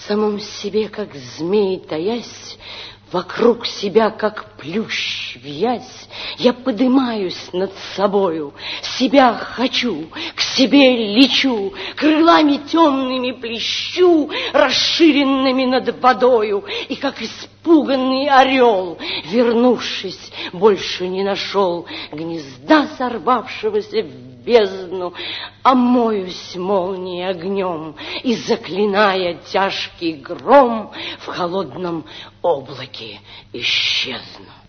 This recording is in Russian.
самом себе, как змей таясь, вокруг себя, как плющ виясь, я подымаюсь над собою, себя хочу, к себе лечу, крылами темными плещу, расширенными над водою, и как испуганный орел, вернувшись, больше не нашел гнезда, сорвавшегося в бездну, омоюсь молнией огнем и, заклиная тяжкий гром, в холодном облаке исчезну.